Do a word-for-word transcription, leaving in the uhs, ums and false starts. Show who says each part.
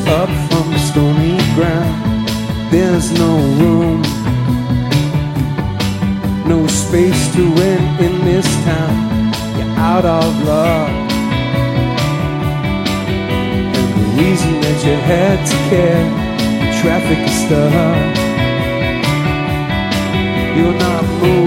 Speaker 1: up from the stony ground. There's no room, no space to rent in this town. You're out of luck, and the reason that you had to care, the traffic is stuck. You're not moving,